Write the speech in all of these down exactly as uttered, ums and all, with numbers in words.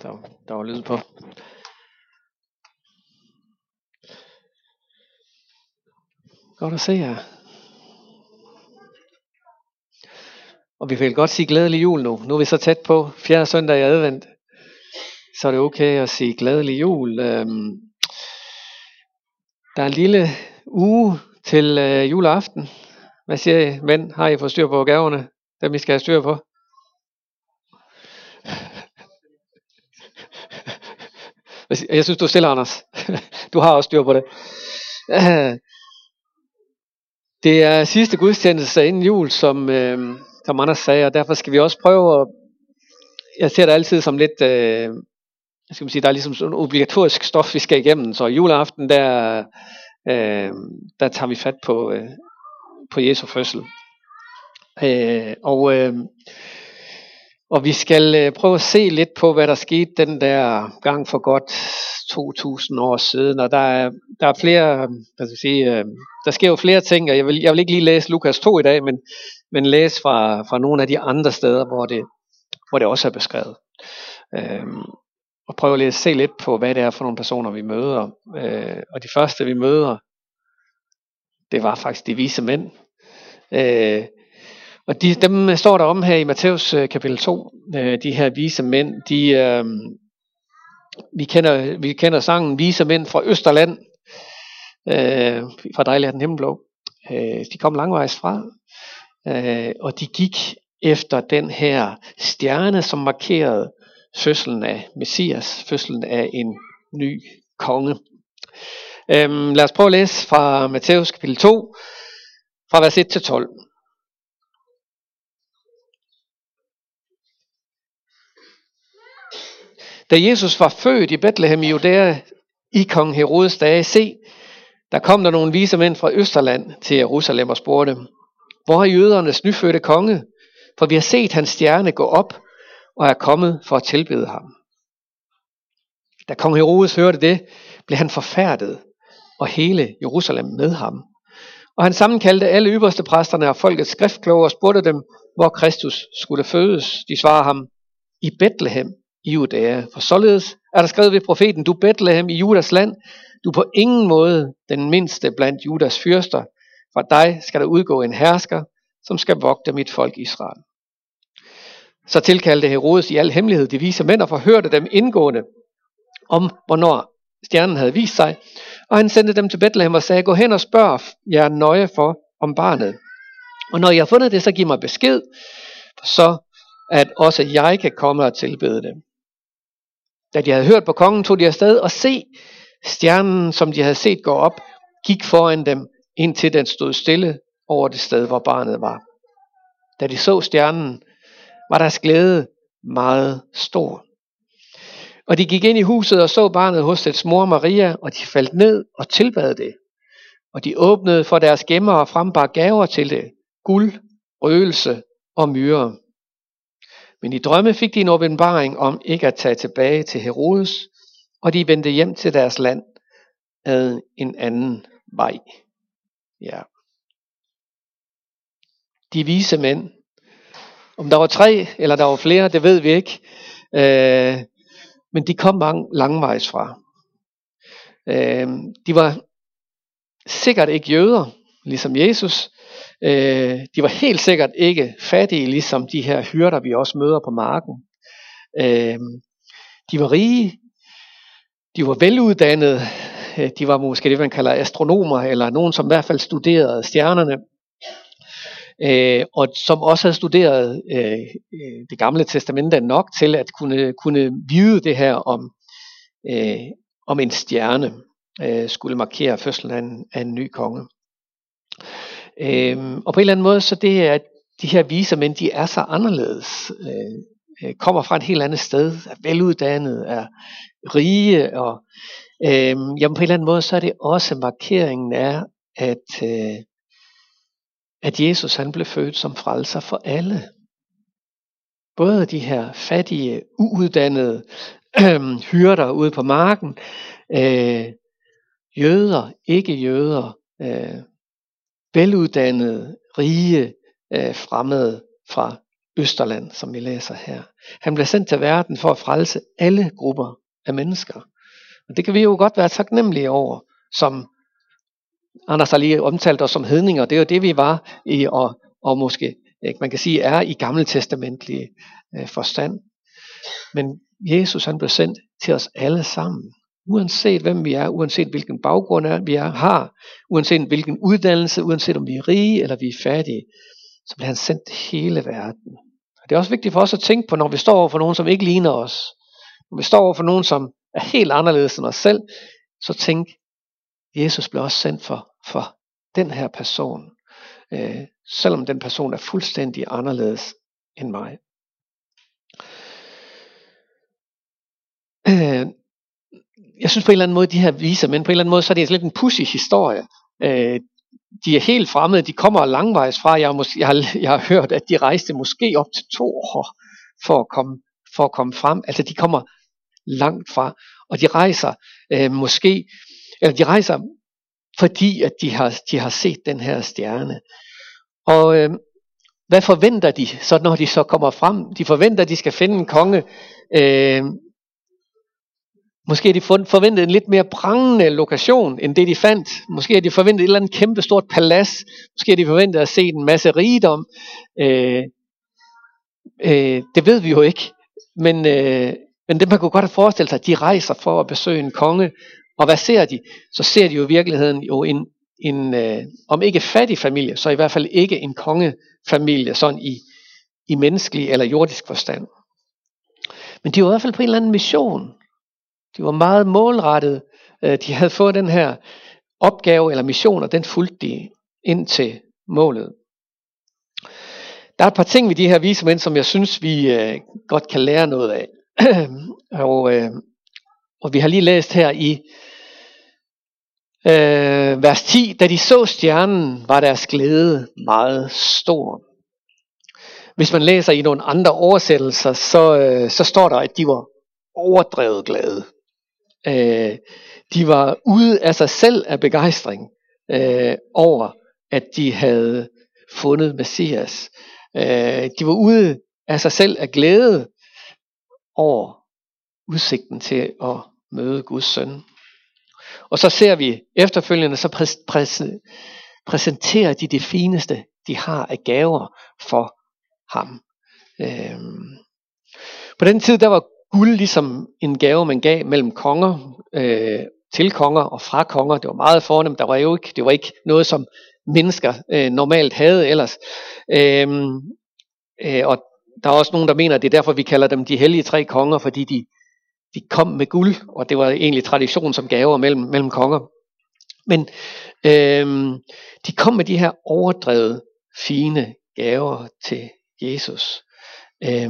Så der var lyd på. Godt at se jer. Og vi vil godt sige glædelig jul nu. Nu er vi så tæt på fjerde søndag i advent. Så er det okay at sige glædelig jul. Øhm, der er en lille uge til øh, juleaften. Hvad siger I, mænd? Har I fået styr på gaverne? Dem I skal have styr på? Jeg synes, du er stille, Anders. Du har også styr på det. Det er sidste gudstjeneste inden jul, som, øh, som Anders sagde, og derfor skal vi også prøve at... Jeg ser det altid som lidt... Øh, skal man sige, der er ligesom sådan obligatorisk stof, vi skal igennem. Så juleaften, der, øh, der tager vi fat på, øh, på Jesu fødsel. Øh, og... Øh, Og vi skal øh, prøve at se lidt på, hvad der skete den der gang for godt to tusind år siden. Og der er, der er flere, hvad skal jeg sige, øh, der sker jo flere ting, og jeg vil, jeg vil ikke lige læse Lukas to i dag, men, men læse fra, fra nogle af de andre steder, hvor det, hvor det også er beskrevet. Øh, og prøve at se lidt på, hvad det er for nogle personer, vi møder. Øh, og de første, vi møder, det var faktisk de vise mænd. Øh, Og de, dem står der om her i Matthæus øh, kapitel to, øh, de her vise mænd, de, øh, vi, kender, vi kender sangen Vise mænd fra Østerland, øh, fra Dejlig er den himmelblå. Øh, de kom langvejs fra, øh, og de gik efter den her stjerne, som markerede fødslen af Messias, fødslen af en ny konge. Øh, lad os prøve at læse fra Matthæus kapitel to, fra vers et til tolv. Da Jesus var født i Bethlehem i Judæa i kong Herodes dage, se, der kom der nogle vise mænd fra Østerland til Jerusalem og spurgte, hvor er jødernes nyfødte konge? For vi har set hans stjerne gå op og er kommet for at tilbede ham. Da kong Herodes hørte det, blev han forfærdet, og hele Jerusalem med ham. Og han sammenkaldte alle øverste præsterne og folkets skriftkloge og spurgte dem, hvor Kristus skulle fødes. De svarede ham, i Bethlehem i Judæa. For således er der skrevet ved profeten, du Bethlehem i Judas land, du er på ingen måde den mindste blandt Judas fyrster. Fra dig skal der udgå en hersker, som skal vogte mit folk Israel. Så tilkaldte Herodes i al hemmelighed de vise mænd og forhørte dem indgående om, hvornår stjernen havde vist sig. Og han sendte dem til Bethlehem og sagde, gå hen og spørg jer nøje for om barnet. Og når I har fundet det, så giv mig besked, så at også jeg kan komme og tilbede dem. Da de havde hørt på kongen, tog de afsted og se stjernen, som de havde set gå op, gik foran dem, indtil den stod stille over det sted, hvor barnet var. Da de så stjernen, var deres glæde meget stor. Og de gik ind i huset og så barnet hos dets mor Maria, og de faldt ned og tilbad det. Og de åbnede for deres gemmer og frembar gaver til det, guld, røgelse og myre. Men i drømme fik de en åbenbaring om ikke at tage tilbage til Herodes, og de vendte hjem til deres land ad en anden vej. Ja. De vise mænd. Om der var tre eller der var flere, det ved vi ikke. Øh, men de kom mange langvejs fra. Øh, de var sikkert ikke jøder, ligesom Jesus. Øh, de var helt sikkert ikke fattige, ligesom de her hyrder, vi også møder på marken. Øh, de var rige, de var veluddannede, øh, de var måske det, man kalder astronomer, eller nogen, som i hvert fald studerede stjernerne, øh, og som også havde studeret øh, det gamle testamente nok til at kunne, kunne vide det her om, øh, om en stjerne øh, skulle markere fødslen af en, af en ny konge. Øhm, og på en eller anden måde, så det er, at de her vise mænd, de er så anderledes, øh, kommer fra et helt andet sted, er veluddannede, er rige, og øh, jamen på en eller anden måde, så er det også markeringen af, at, øh, at Jesus han blev født som frelser for alle. Både de her fattige, uuddannede øh, hyrder ude på marken, øh, jøder, ikke jøder, øh, veluddannede, rige, øh, fremmede fra Østerland, som vi læser her. Han blev sendt til verden for at frelse alle grupper af mennesker. Og det kan vi jo godt være taknemmelige over, som Anders har lige omtalt os som hedninger. Det er jo det, vi var i, og, og måske, man kan sige, er i gammeltestamentlige øh, forstand. Men Jesus, han blev sendt til os alle sammen. Uanset hvem vi er, uanset hvilken baggrund er, vi er, har, uanset hvilken uddannelse, uanset om vi er rige eller vi er fattige, så bliver han sendt hele verden. Og det er også vigtigt for os at tænke på, når vi står over for nogen, som ikke ligner os. Når vi står over for nogen, som er helt anderledes end os selv, så tænk, Jesus blev også sendt for, for den her person. Øh, selvom den person er fuldstændig anderledes end mig. Øh, jeg synes på en eller anden måde, de her viser, men på en eller anden måde, så er det lidt en pussy historie. Øh, de er helt fremmede, de kommer langvejs fra. Jeg har, måske, jeg, har, jeg har hørt, at de rejste måske op til to år for at komme, for at komme frem. Altså de kommer langt fra, og de rejser øh, måske, eller de rejser fordi at de har, de har set den her stjerne. Og øh, hvad forventer de så, når de så kommer frem? De forventer, at de skal finde en konge. Øh, måske har de forventet en lidt mere prangende lokation, end det de fandt. Måske har de forventet et eller andet kæmpe stort palads. Måske har de forventet at se en masse rigdom. Øh, øh, det ved vi jo ikke. Men, øh, men det man kunne godt have forestillet sig, at de rejser for at besøge en konge. Og hvad ser de? Så ser de jo i virkeligheden jo en, en øh, om ikke fattig familie, så i hvert fald ikke en kongefamilie, sådan i, i menneskelig eller jordisk forstand. Men de var i hvert fald på en eller anden mission. De var meget målrettet. De havde fået den her opgave eller mission, og den fulgte de ind til målet. Der er et par ting ved de her vismænd, som jeg synes, vi øh, godt kan lære noget af. og, øh, og vi har lige læst her i øh, vers ti, da de så stjernen, var deres glæde meget stor. Hvis man læser i nogle andre oversættelser, så, øh, så står der, at de var overdrevet glade. Øh, de var ude af sig selv af begejstring øh, over, at de havde fundet Messias. Øh, de var ude af sig selv af glæde over udsigten til at møde Guds søn. Og så ser vi efterfølgende, så præs- præs- præsenterer de det fineste, de har af gaver for ham. Øh, på den tid, der var guld ligesom en gave, man gav mellem konger, øh, til konger og fra konger. Det var meget fornemt. Der var jo ikke, det var ikke noget, som mennesker øh, normalt havde ellers. Øh, øh, og der er også nogen, der mener, at det er derfor, vi kalder dem de hellige tre konger, fordi de, de kom med guld, og det var egentlig tradition som gaver mellem, mellem konger. Men øh, de kom med de her overdrevet fine gaver til Jesus. Øh,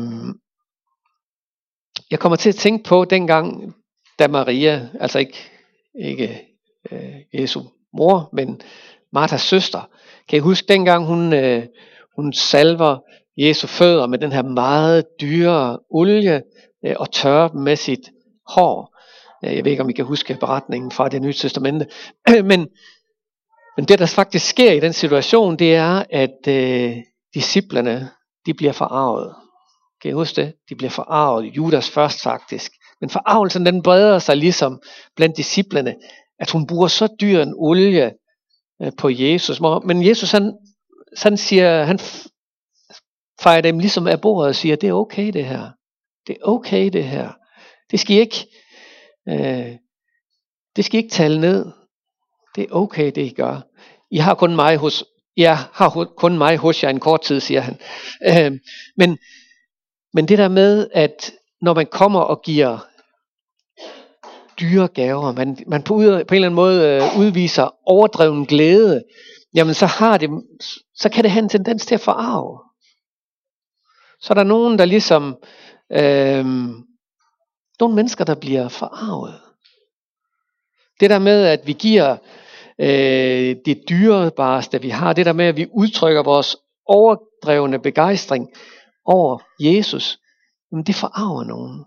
Jeg kommer til at tænke på dengang, da Maria, altså ikke, ikke øh, Jesu mor, men Marthas søster, kan I huske dengang hun, øh, hun salver Jesu fødder med den her meget dyre olie øh, og tørrer dem med sit hår. Jeg ved ikke, om I kan huske beretningen fra Det Nye Testamente. men, men det, der faktisk sker i den situation, det er, at øh, disciplerne, de bliver forarvet. Kan I huske det? De bliver forarvet. Judas først faktisk. Men forarvelsen, den breder sig ligesom blandt disciplene, at hun bruger så dyr en olie på Jesus. Men Jesus, han, han siger, han fejrer dem ligesom af bordet og siger, det er okay det her. Det er okay det her. Det skal I ikke, øh, det skal I ikke tale ned. Det er okay det I gør. I har kun mig hos, jeg har kun mig hos jer en kort tid, siger han. Øh, men Men det der med, at når man kommer og giver dyre gaver, man, man på, ud, på en eller anden måde øh, udviser overdreven glæde, jamen så, har det, så kan det have en tendens til at forarve. Så er der nogen, der ligesom, øh, nogle mennesker, der bliver forarvet. Det der med, at vi giver øh, det dyrebareste, vi har, det der med, at vi udtrykker vores overdrevne begejstring over Jesus, men det forarver nogen.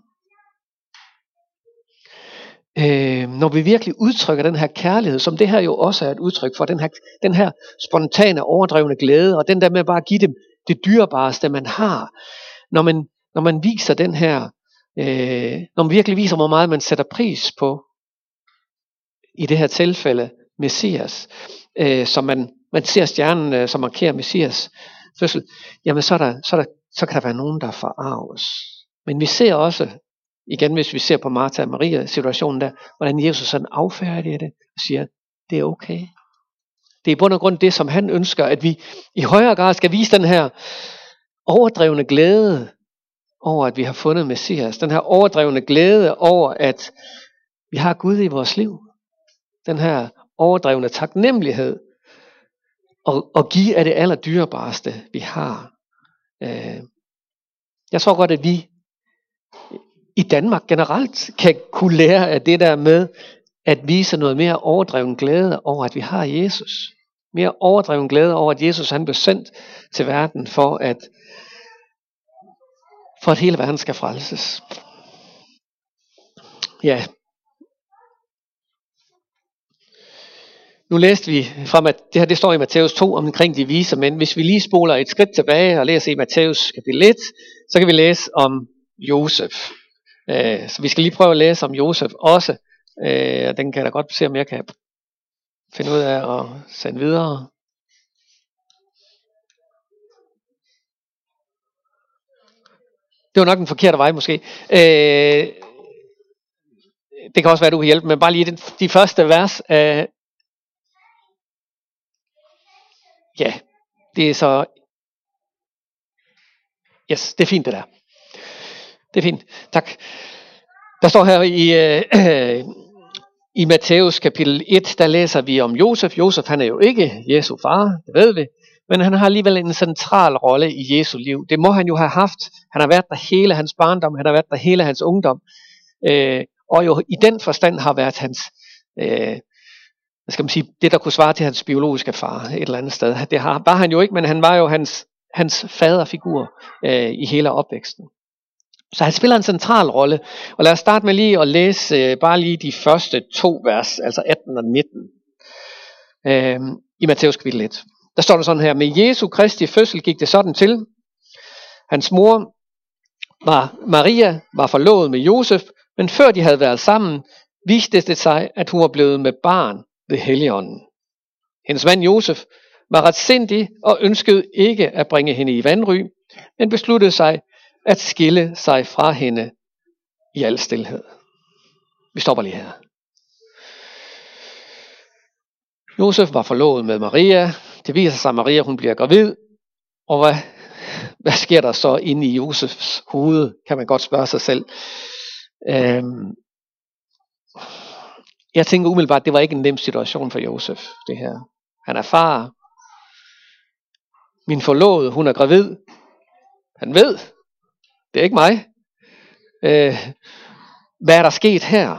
Øh, når vi virkelig udtrykker den her kærlighed, som det her jo også er et udtryk for, den her, den her spontane, overdrevne glæde, og den der med bare at give dem det dyrebareste, man har. Når man, når man viser den her, øh, når man virkelig viser, hvor meget man sætter pris på, i det her tilfælde, Messias, øh, som man, man ser stjernen, øh, som markerer Messias fødsel, jamen så, er der, så, er der, så kan der være nogen, der forarves. Men vi ser også, igen hvis vi ser på Martha og Maria situationen der, hvordan Jesus sådan affærdiger det og siger, det er okay. Det er i bund og grund det, som han ønsker, at vi i højere grad skal vise den her overdrevne glæde over, at vi har fundet Messias. Den her overdrevne glæde over, at vi har Gud i vores liv. Den her overdrevne taknemmelighed og, og give af det allerdyrebareste, vi har. Jeg tror godt, at vi i Danmark generelt kan kunne lære af det der med at vise noget mere overdreven glæde over, at vi har Jesus. Mere overdreven glæde over, at Jesus han blev sendt til verden for at, for at hele verden skal frelses. Ja. Nu læste vi fra, det her det står i Matthæus to omkring de vise mænd. Hvis vi lige spoler et skridt tilbage og læser i Matthæus kapitel et, så kan vi læse om Josef. Så vi skal lige prøve at læse om Josef også. Den kan jeg da godt se, om jeg kan finde ud af at sende videre. Det var nok den forkerte vej måske. Det kan også være, at du kan hjælpe, men bare lige de første vers. Ja, det er så... Yes, det er fint det der. Det er fint, tak. Der står her i, øh, i Matthæus kapitel et, der læser vi om Josef. Josef han er jo ikke Jesu far, det ved vi. Men han har alligevel en central rolle i Jesu liv. Det må han jo have haft. Han har været der hele hans barndom, han har været der hele hans ungdom. Øh, og jo i den forstand har været hans... Øh, hvad skal man sige, det der kunne svare til hans biologiske far et eller andet sted. Det har, var han jo ikke, men han var jo hans, hans faderfigur øh, i hele opvæksten. Så han spiller en central rolle. Og lad os starte med lige at læse øh, bare lige de første to vers, altså atten og nitten, øh, i Matthæus kapitel et. Der står der sådan her: med Jesu Kristi fødsel gik det sådan til. Hans mor var Maria, var forlovet med Josef, men før de havde været sammen, viste det sig, at hun var blevet med barn ved Helligånden. Hendes mand Josef var retsindig og ønskede ikke at bringe hende i vanry, men besluttede sig at skille sig fra hende i al stilhed. Vi stopper lige her. Josef var forlovet med Maria. Det viser sig, at Maria hun bliver gravid. Og hvad, hvad sker der så inde i Josefs hoved, kan man godt spørge sig selv. Øhm, jeg tænker umiddelbart, at det var ikke en nem situation for Josef, det her. Han er far. Min forlovede, hun er gravid. Han ved, det er ikke mig. Øh, hvad er der sket her?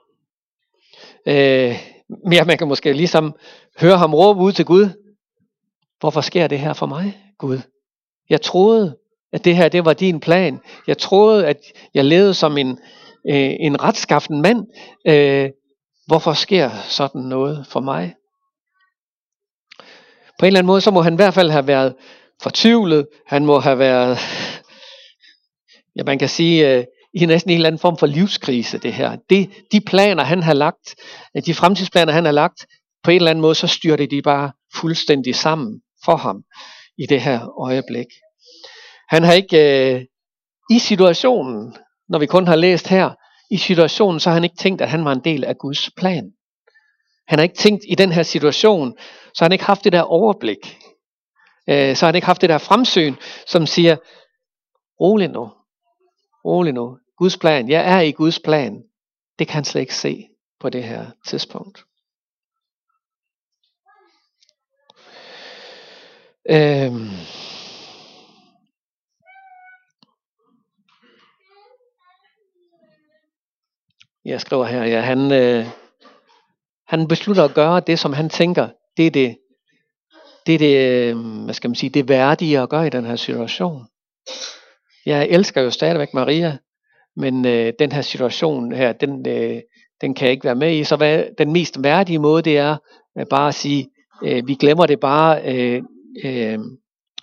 Øh, ja, man kan måske ligesom høre ham råbe ud til Gud. Hvorfor sker det her for mig, Gud? Jeg troede, at det her det var din plan. Jeg troede, at jeg levede som en, øh, en retskaffen mand. Øh, hvorfor sker sådan noget for mig? På en eller anden måde, så må han i hvert fald have været fortvivlet. Han må have været, ja man kan sige, øh, i næsten en eller anden form for livskrise det her. Det, de planer han har lagt, de fremtidsplaner han har lagt, på en eller anden måde, så styrte de bare fuldstændig sammen for ham i det her øjeblik. Han har ikke, øh, i situationen, når vi kun har læst her, i situationen, så har han ikke tænkt, at han var en del af Guds plan. Han har ikke tænkt i den her situation, så har han ikke haft det der overblik. Øh, så har han ikke haft det der fremsyn, som siger, rolig nu, rolig nu, Guds plan, jeg er i Guds plan. Det kan han slet ikke se på det her tidspunkt. Øhm. Jeg skriver her, ja, han, øh, han beslutter at gøre det, som han tænker, det er det, det er det, øh, hvad skal man sige, det værdige at gøre i den her situation. Jeg elsker jo stadigvæk Maria, men øh, den her situation her, den, øh, den kan jeg ikke være med i. Så hvad, den mest værdige måde, det er øh, bare at sige, øh, vi glemmer det bare øh, øh,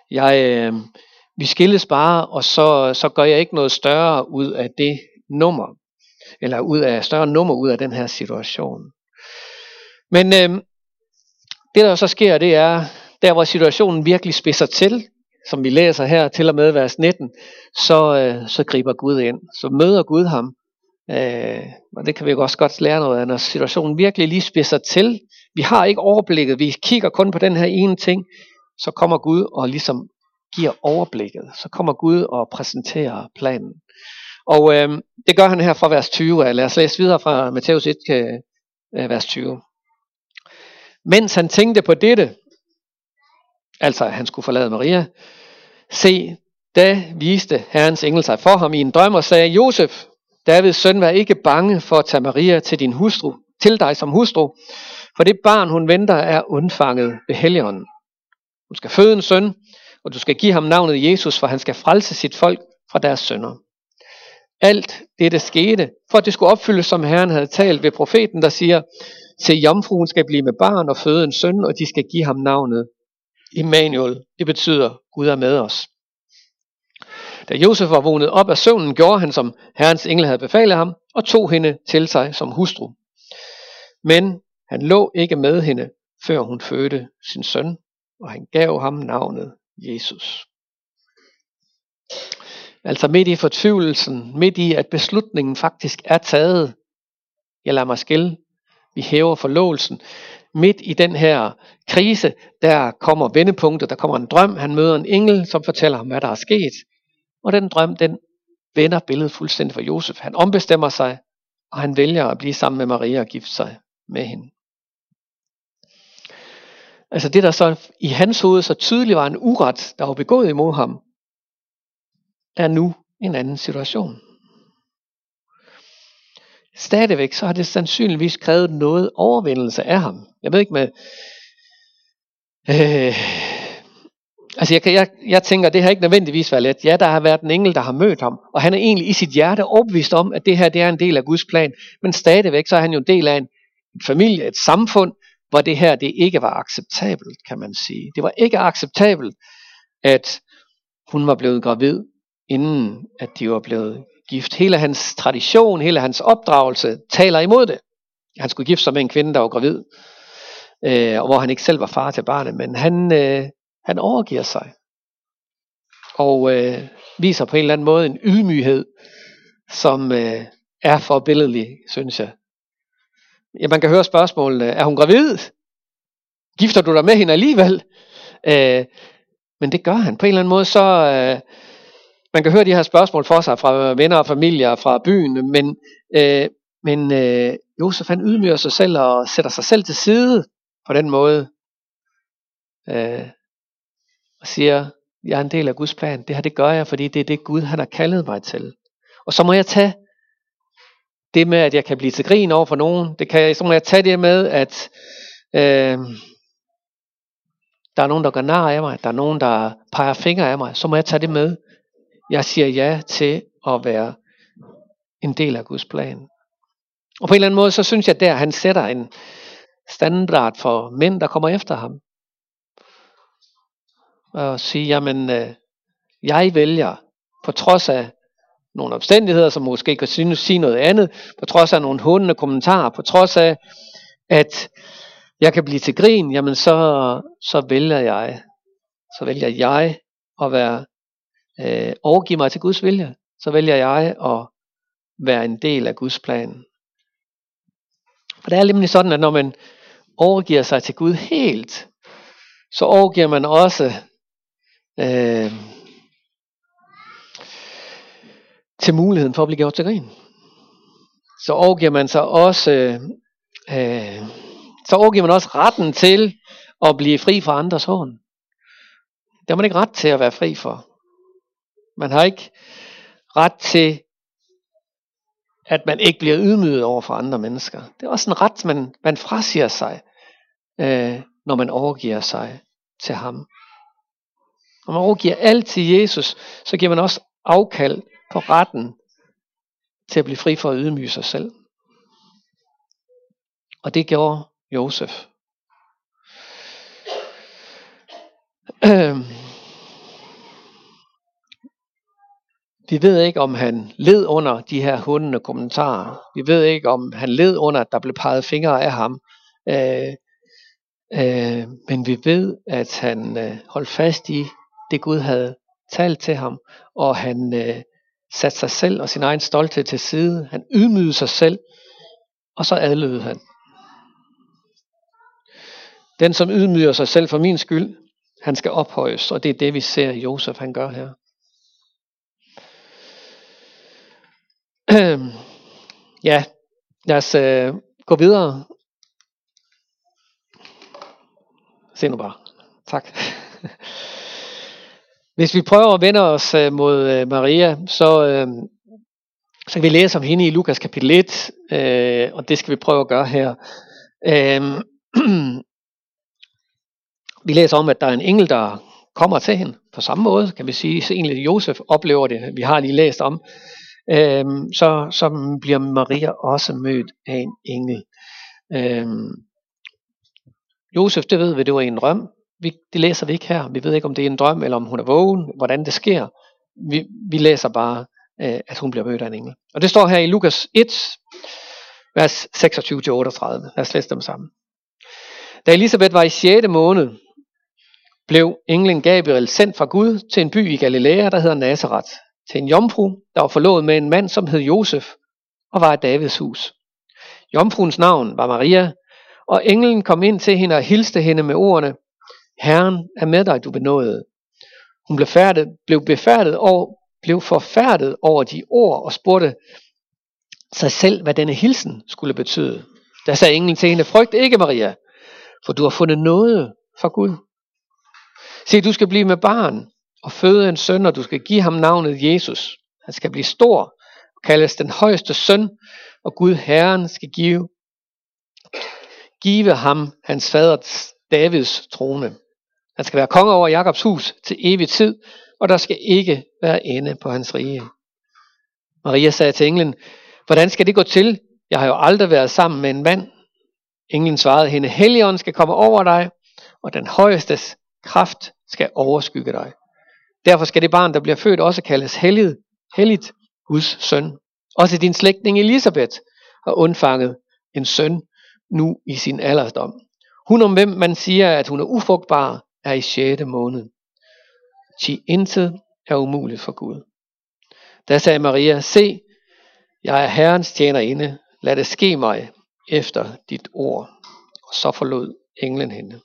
Jeg, øh, vi skilles bare, og så, så gør jeg ikke noget større ud af det nummer, eller ud af større nummer ud af den her situation. Men øh, det der så sker, det er, der hvor situationen virkelig spidser til, som vi læser her til og med vers nitten, så, øh, så griber Gud ind. Så møder Gud ham. Øh, og det kan vi også godt lære noget af, når situationen virkelig lige spidser til. Vi har ikke overblikket, vi kigger kun på den her ene ting, så kommer Gud og ligesom giver overblikket. Så kommer Gud og præsenterer planen. Og øh, det gør han her fra vers tyve. Lad os læse videre fra Matthæus et, øh, vers tyve. Mens han tænkte på dette, altså at han skulle forlade Maria, se, da viste Herrens engel sig for ham i en drøm og sagde, Josef, Davids søn, vær ikke bange for at tage Maria til din hustru, til dig som hustru, for det barn, hun venter, er undfanget ved Helligånden. Hun skal føde en søn, og du skal give ham navnet Jesus, for han skal frelse sit folk fra deres synder. Alt dette skete, for at det skulle opfyldes, som Herren havde talt ved profeten, der siger, se, jomfruen skal blive med barn og føde en søn, og de skal give ham navnet Immanuel. Det betyder, Gud er med os. Da Josef var vågnet op af søvnen, gjorde han, som Herrens engel havde befalet ham, og tog hende til sig som hustru. Men han lå ikke med hende, før hun fødte sin søn, og han gav ham navnet Jesus. Altså midt i fortvivlelsen, midt i at beslutningen faktisk er taget, jeg lader mig skille, vi hæver forlovelsen, midt i den her krise, der kommer vendepunktet, der kommer en drøm, han møder en engel, som fortæller ham, hvad der er sket. Og den drøm, den vender billedet fuldstændig for Josef. Han ombestemmer sig, og han vælger at blive sammen med Maria og gifte sig med hende. Altså det, der så i hans hoved så tydeligt var en uret, der var begået imod ham, er nu en anden situation. Stadigvæk så har det sandsynligvis krævet noget overvindelse af ham. Jeg ved ikke med... Øh, altså jeg, jeg, jeg tænker, det har ikke nødvendigvis været let. Ja, der har været en engel, der har mødt ham, og han er egentlig i sit hjerte overbevist om, at det her det er en del af Guds plan. Men stadigvæk så er han jo en del af en familie, et samfund, hvor det her det ikke var acceptabelt, kan man sige. Det var ikke acceptabelt, at hun var blevet gravid, inden at de var blevet gift. Hele hans tradition, hele hans opdragelse taler imod det. Han skulle gifte sig med en kvinde, der var gravid, øh, og hvor han ikke selv var far til barnet, men han, øh, han overgiver sig og øh, viser på en eller anden måde en ydmyghed, som øh, er forbilledlig, synes jeg. Ja, man kan høre spørgsmålene, er hun gravid? Gifter du dig med hende alligevel? Øh, men det gør han. På en eller anden måde, så øh, man kan høre de her spørgsmål for sig fra venner og familier fra byen, men, øh, men øh, Josef han ydmyger sig selv og sætter sig selv til side på den måde. Øh, og siger, jeg er en del af Guds plan. Det her, det gør jeg, fordi det er det Gud, han har kaldet mig til. Og så må jeg tage det med, at jeg kan blive til grin over for nogen. Det kan, så må jeg tage det med, at øh, der er nogen, der gør nar af mig. Der er nogen, der peger fingre af mig. Så må jeg tage det med. Jeg siger ja til at være en del af Guds plan. Og på en eller anden måde, så synes jeg der, han sætter en standard for mænd, der kommer efter ham. Og sige, jamen, øh, jeg vælger, på trods af nogle omstændigheder, som måske kan synes, sige noget andet, på trods af nogle hundende kommentarer, på trods af, at jeg kan blive til grin, jamen så, så vælger jeg, så vælger jeg at være, øh, overgive mig til Guds vilje. Så vælger jeg at være en del af Guds plan. For det er nemlig sådan, at når man overgiver sig til Gud helt, så overgiver man også øh, til muligheden for at blive gjort til grin. Så overgiver man sig også øh, så overgiver man også retten til at blive fri fra andres hånd. Det har man ikke ret til at være fri for. Man har ikke ret til, at man ikke bliver ydmyget over for andre mennesker. Det er også en ret, man, man frasiger sig, øh, når man overgiver sig til ham. Når man overgiver alt til Jesus, så giver man også afkald på retten til at blive fri for at ydmyge sig selv. Og det gjorde Josef. Øh, Vi ved ikke, om han led under de her hundende kommentarer. Vi ved ikke, om han led under, at der blev peget fingre af ham. Øh, øh, men vi ved, at han øh, holdt fast i det, Gud havde talt til ham. Og han øh, satte sig selv og sin egen stolthed til side. Han ydmygede sig selv, og så adlød han. Den, som ydmyger sig selv for min skyld, han skal ophøjes, og det er det, vi ser Josef, han gør her. Ja, lad os øh, gå videre. Se nu bare. Tak. Hvis vi prøver at vende os øh, mod øh, Maria, så, øh, så kan vi læse om hende i Lukas kapitel et, øh, og det skal vi prøve at gøre her. Øh, vi læser om, at der er en engel, der kommer til hende på samme måde, kan vi sige. Så egentlig Josef oplever det, vi har lige læst om. Øhm, så, så bliver Maria også mødt af en engel. Øhm, Josef, det ved vi, det var en drøm. Vi, det læser vi ikke her. Vi ved ikke, om det er en drøm, eller om hun er vågen, hvordan det sker. Vi, vi læser bare, øh, at hun bliver mødt af en engel. Og det står her i Lukas et, vers seksogtyve til otteogtredive. Lad os læse dem sammen. Da Elisabeth var i sjette måned, blev englen Gabriel sendt fra Gud til en by i Galilea, der hedder Nazareth, til en jomfru, der var forlovet med en mand, som hed Josef, og var i Davids hus. Jomfruens navn var Maria, og englen kom ind til hende og hilste hende med ordene: Herren er med dig, du benådede. Hun blev, færdet, blev befærdet og blev forfærdet over de ord og spurgte sig selv, hvad denne hilsen skulle betyde. Der sagde englen til hende: Frygt ikke, Maria, for du har fundet nåde fra Gud. Se, du skal blive med barn og føde en søn, og du skal give ham navnet Jesus. Han skal blive stor og kaldes den højeste søn, og Gud Herren skal give, give ham hans fader Davids trone. Han skal være konge over Jakobs hus til evig tid, og der skal ikke være ende på hans rige. Maria sagde til englen: Hvordan skal det gå til? Jeg har jo aldrig været sammen med en mand. Englen svarede hende: Helligånden skal komme over dig, og den højestes kraft skal overskygge dig. Derfor skal det barn, der bliver født, også kaldes helligt, helligt Guds søn. Også din slægtning Elisabeth har undfanget en søn nu i sin alderdom. Hun, om hvem man siger, at hun er ufrugtbar, er i sjette måned. Ti intet er umuligt for Gud. Da sagde Maria: Se, jeg er Herrens tjenerinde. Lad det ske mig efter dit ord. Og så forlod englen hende.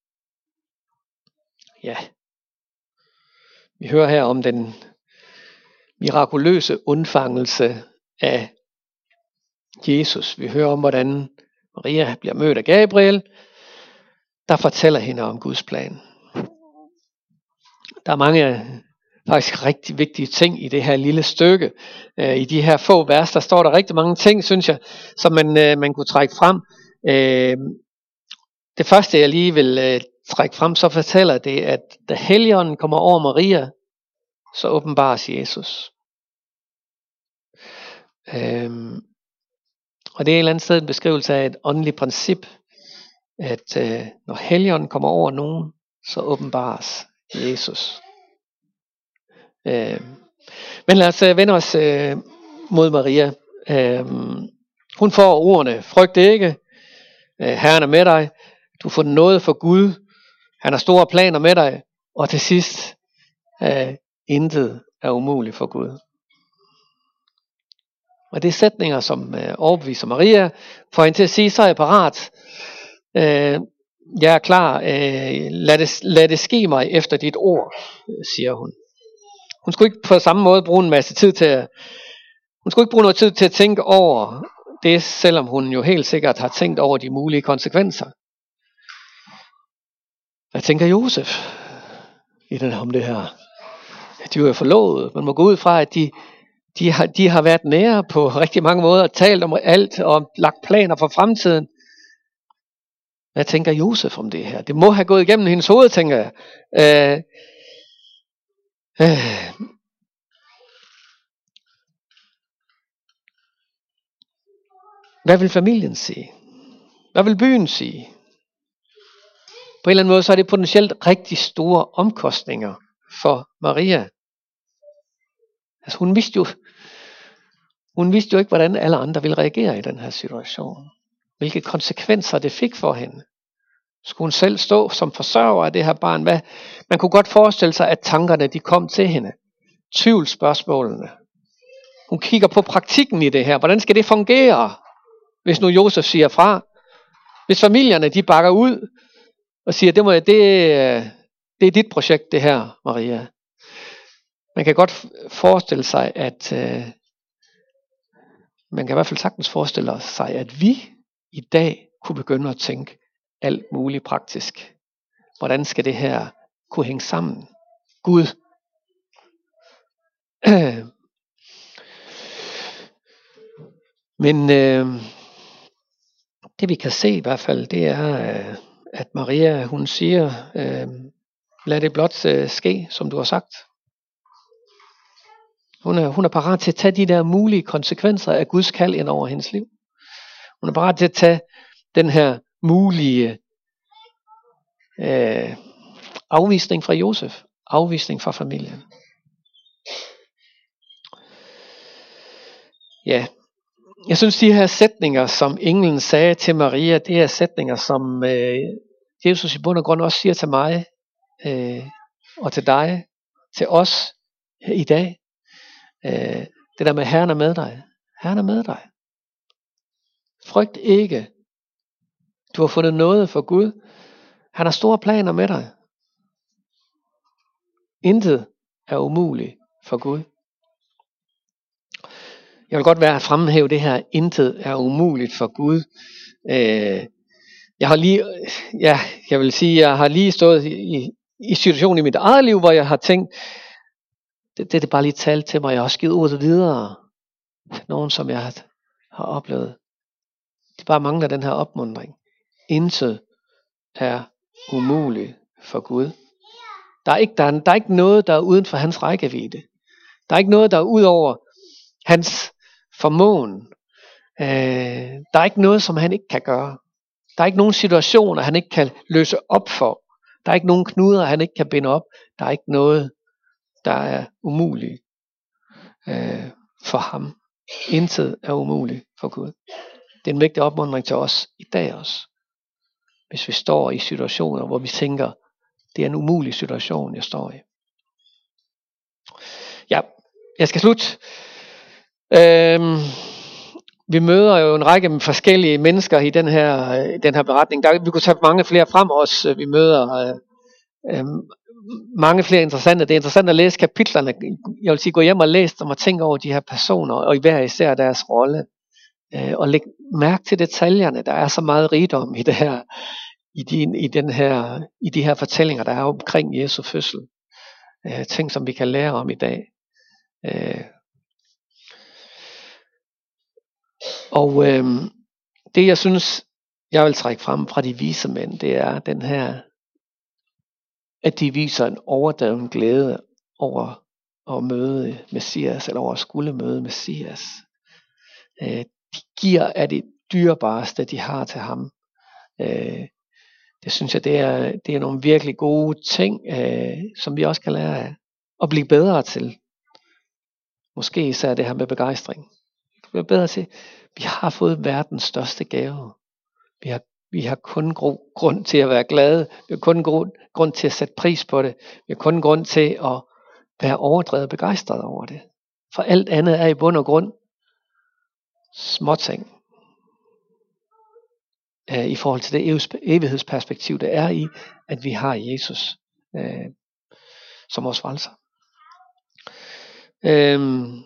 Ja. Vi hører her om den mirakuløse undfangelse af Jesus. Vi hører om, hvordan Maria bliver mødt af Gabriel, der fortæller hende om Guds plan. Der er mange faktisk rigtig vigtige ting i det her lille stykke. I de her få vers, der står der rigtig mange ting, synes jeg, som man, man kunne trække frem. Det første, jeg lige vil trække frem, så fortæller det, at da Helligånden kommer over Maria, så åbenbares Jesus. Øhm, og det er et eller andet sted en beskrivelse af et åndeligt princip, at øh, når Helligånden kommer over nogen, så åbenbares Jesus. Øhm, men lad os øh, vende os øh, mod Maria. Øhm, hun får ordene: Frygt ikke, øh, Herren er med dig, du får noget for Gud, han har store planer med dig, og til sidst, øh, intet er umuligt for Gud. Og det er sætninger, som øh, overbeviser Maria, for hende til at sige: så er jeg parat. Øh, jeg er klar. Øh, lad, det, lad det ske mig efter dit ord, siger hun. Hun skulle ikke på samme måde bruge en masse tid til at, hun skulle ikke bruge noget tid til at tænke over det, selvom hun jo helt sikkert har tænkt over de mulige konsekvenser. Hvad tænker Josef i den om det her? De er jo forlovet. Man må gå ud fra, at de, de, har, de har været nære på rigtig mange måder, og talt om alt og lagt planer for fremtiden. Hvad tænker Josef om det her? Det må have gået igennem hendes hoved, tænker jeg. Øh, øh. Hvad vil familien sige? Hvad vil byen sige? På en eller anden måde, så er det potentielt rigtig store omkostninger for Maria. Altså hun vidste jo, hun vidste jo ikke, hvordan alle andre ville reagere i den her situation. Hvilke konsekvenser det fik for hende. Skulle hun selv stå som forsørger af det her barn? Hvad? Man kunne godt forestille sig, at tankerne de kom til hende. Tvivlsspørgsmålene. Hun kigger på praktikken i det her. Hvordan skal det fungere, hvis nu Josef siger fra? Hvis familierne de bakker ud og siger, det, må, det, det er dit projekt det her, Maria. Man kan godt forestille sig, at øh, man kan i hvert fald sagtens forestille sig, at vi i dag kunne begynde at tænke alt muligt praktisk. Hvordan skal det her kunne hænge sammen? Gud. Men øh, det vi kan se i hvert fald, det er, at Maria, hun siger, øh, lad det blot øh, ske, som du har sagt. Hun er, hun er parat til at tage de der mulige konsekvenser af Guds kald ind over hendes liv. Hun er parat til at tage den her mulige øh, afvisning fra Josef, afvisning fra familien. Ja, jeg synes de her sætninger, som englen sagde til Maria, det er sætninger, som øh, Jesus i bund og grund også siger til mig, øh, og til dig, til os i dag. Øh, det der med Herren er med dig. Herren er med dig. Frygt ikke. Du har fundet noget for Gud. Han har store planer med dig. Intet er umuligt for Gud. Jeg vil godt være at fremhæve det her, intet er umuligt for Gud. Øh, jeg har lige, ja, jeg vil sige, jeg har lige stået i, i situationen i mit eget liv, hvor jeg har tænkt, det, det er det bare lige talt til mig, jeg har også givet ordet videre. Nogen, som jeg har, har oplevet. De bare mangler den her opmuntring. Intet er umuligt for Gud. Der er, ikke, der, er, der er ikke noget, der er uden for hans rækkevidde. Der er ikke noget, der er ud over hans formåen. Øh, der er ikke noget, som han ikke kan gøre. Der er ikke nogen situationer, han ikke kan løse op for. Der er ikke nogen knuder, han ikke kan binde op. Der er ikke noget, der er umuligt øh, for ham. Intet er umuligt for Gud. Det er en vigtig opmuntring til os i dag også. Hvis vi står i situationer, hvor vi tænker, det er en umulig situation, jeg står i. Ja, jeg skal slutte. Øhm, vi møder jo en række forskellige mennesker i den her, den her beretning. Der, vi kunne tage mange flere frem også. Vi møder øh, øh, mange flere interessante. Det er interessant at læse kapitlerne. Jeg vil sige, gå hjem og læs dem og tænke over de her personer, og i hver især deres rolle. Øh, og læg mærke til detaljerne. Der er så meget rigdom i det her, i de, i den her, i de her fortællinger, der er omkring Jesu fødsel. Øh, ting, som vi kan lære om i dag. Øh, og øh, det, jeg synes, jeg vil trække frem fra de vise mænd, det er den her, at de viser en overdreven glæde over at møde Messias, eller over at skulle møde Messias. Øh, de giver af det dyrebareste, de har til ham. Øh, det synes jeg, det er, det er nogle virkelig gode ting, øh, som vi også kan lære af, og blive bedre til. Måske især det her med begejstring. Vi bliver bedre til, vi har fået verdens største gave. Vi har, vi har kun gro- grund til at være glade. Vi har kun grund, grund til at sætte pris på det. Vi har kun grund til at være overdrevet begejstret over det. For alt andet er i bund og grund småting. Øh, I forhold til det evighedsperspektiv, der er i, at vi har Jesus øh, som vores frelser. Øhm,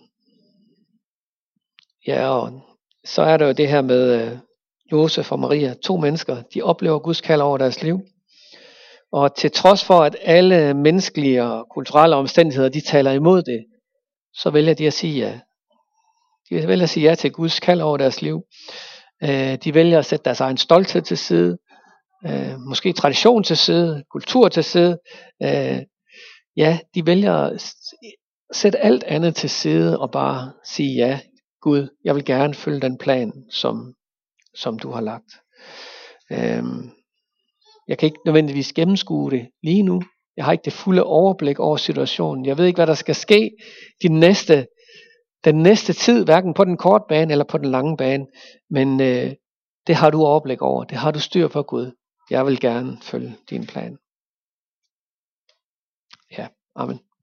ja, og så er der jo det her med øh, Josef og Maria, to mennesker, de oplever Guds kald over deres liv. Og til trods for, at alle menneskelige og kulturelle omstændigheder, de taler imod det, så vælger de at sige ja. De vælger at sige ja til Guds kald over deres liv. Øh, de vælger at sætte deres egen stolthed til side, øh, måske tradition til side, kultur til side. Øh, ja, de vælger at sætte alt andet til side og bare sige ja, Gud, jeg vil gerne følge den plan, som, som du har lagt. Øh, jeg kan ikke nødvendigvis gennemskue det lige nu, Jeg har ikke det fulde overblik over situationen. Jeg ved ikke, hvad der skal ske de næste, den næste tid, hverken på den korte bane eller på den lange bane. Men øh, det har du overblik over. Det har du styr på, Gud. Jeg vil gerne følge din plan. Ja, amen.